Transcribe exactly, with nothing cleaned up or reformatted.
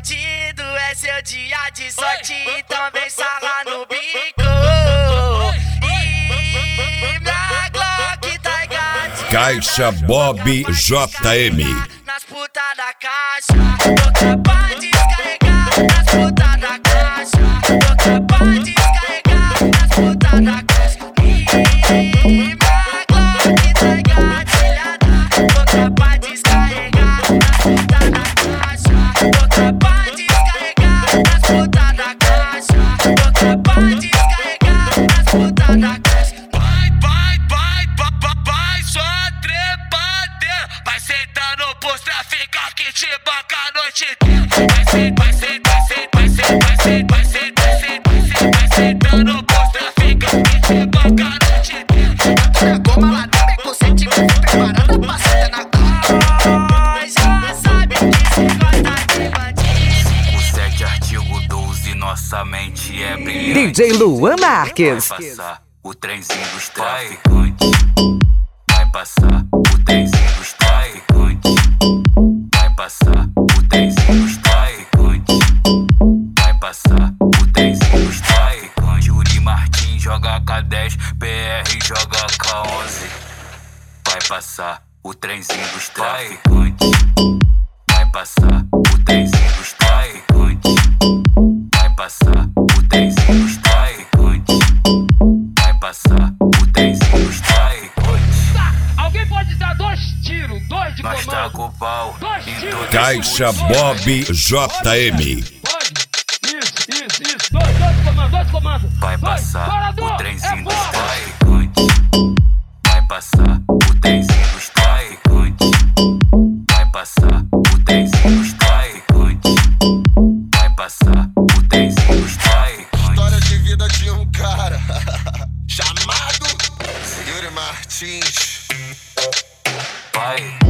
bandido, é seu dia de sorte, então vem sarrar no bico. E minha Glock tá ligado. Caixa Bob J M. Nas putas da caixa, tô capaz de descarregar. Nas putas da caixa, tô capaz de descarregar. Nas putas da caixa. E minha Glock tá engatilhada, tô capaz de descarregar. Nas putas da caixa, tô capaz de descarregar. Nas putas da caixa, tô capaz de descarregar. Nas putas da caixa. Vai, vai, vai, vai, vai, vai, só trepadeira. Vai sentando pros traficar que te banca a noite inteira. Vai ser, vai ser, vai ser, vai ser, vai ser, vai ser, vai ser, vai ser, vai sentando pros traficar que te banca a noite inteira. Goma lá no beco, sente que fui preparada pra sentar na Nós já sabe que se gosta de bandido. O sete artigo doze, nossa mente é brilhante. D J Luan Marques. Vai passar o trenzinho dos traficantes. Vai passar o trenzinho dos traficantes. Vai passar o trenzinho dos traficantes. Vai passar o trenzinho dos traficantes. Yuri Martins joga K dez, P R joga K onze. Vai passar o trenzinho dos traficantes. Vai passar o trenzinho dos traficantes. Vai passar o trenzinho dos traficantes. Vai passar o trenzinho dos traficantes. Alguém pode dar dois tiros, dois de Nós tá comando. com o pau Dois em tiros. todas Caixa as Bob J M. Pode? Isso, isso, isso. Dois, dois de comando, dois de comando. Vai Dois. passar Parador, o trenzinho é dos fogo. traficantes. Vai passar o trenzinho dos traficantes. Vai passar o trenzinho dos traficantes. Vai passar o trenzinho dos traficantes. História de vida de um cara chamado Yuri Martins. Vai.